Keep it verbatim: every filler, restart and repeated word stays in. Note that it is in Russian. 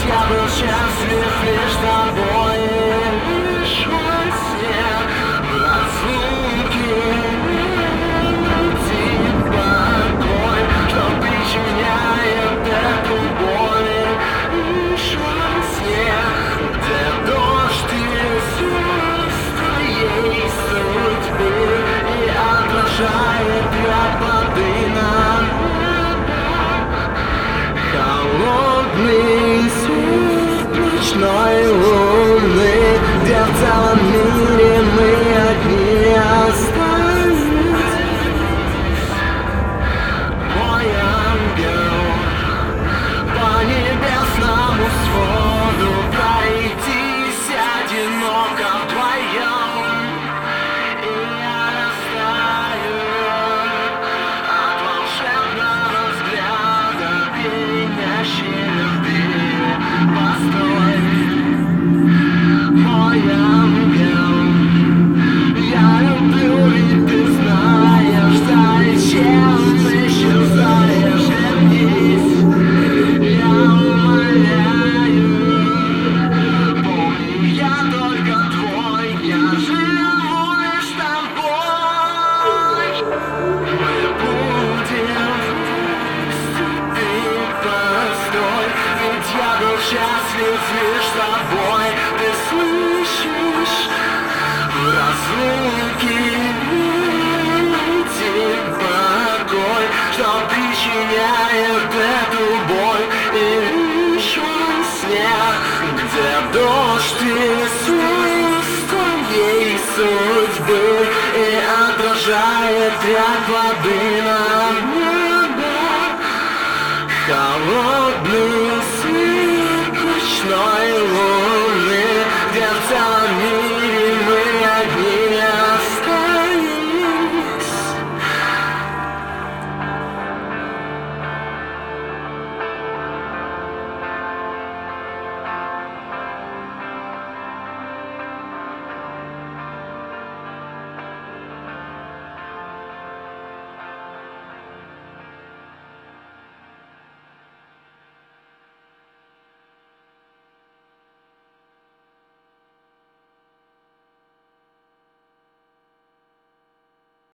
Ведь я был счастлив лишь тобой, лишь во сне, в разлуке. Найти покой, что причиняет эту боль, лишь во сне, где дождь и звезд твоей судьбы и отражает ряд воды на холодный свет ночной луны, где в целом мире мы одни остались. Мой ангел, по небесному своду пройтись одиноко вдвоем, и я растаю от волшебного взгляда пьянящей любви. Постой, мой ангел, я люблю, и ты знаешь, зачем исчезаешь, вернись, я умоляю. Помни, я только твой, я живу лишь тобой. Мы будем вместе, ты постой, ведь я был счастлив лишь с тобой. Ты слышишь, в разлуке найти покой, что причиняет эту боль, и лишь во сне, где дождь и свист твоей судьбы и отражает ряд воды на небе. Холодный свет ночной луны.